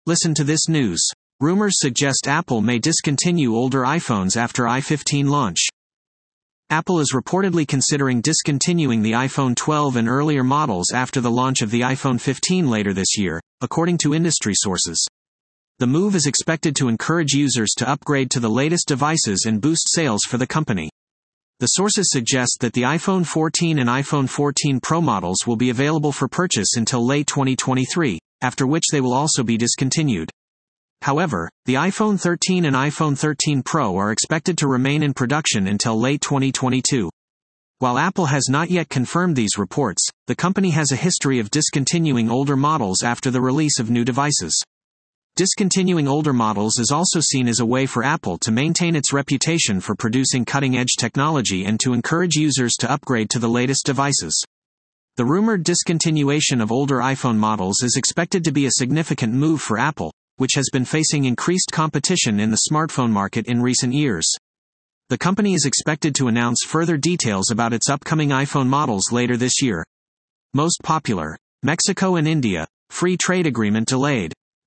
Listen to this news. Rumors suggest Apple may discontinue older iPhones after i15 launch. Apple is reportedly considering discontinuing the iPhone 12 and earlier models after the launch of the iPhone 15 later this year, according to industry sources. The move is expected to encourage users to upgrade to the latest devices and boost sales for the company. The sources suggest that the iPhone 14 and iPhone 14 Pro models will be available for purchase until late 2023, after which they will also be discontinued. However, the iPhone 13 and iPhone 13 Pro are expected to remain in production until late 2022. While Apple has not yet confirmed these reports, the company has a history of discontinuing older models after the release of new devices. Discontinuing older models is also seen as a way for Apple to maintain its reputation for producing cutting-edge technology and to encourage users to upgrade to the latest devices. The rumored discontinuation of older iPhone models is expected to be a significant move for Apple, which has been facing increased competition in the smartphone market in recent years. The company is expected to announce further details about its upcoming iPhone models later this year. Most popular: Mexico and India, free trade agreement delayed.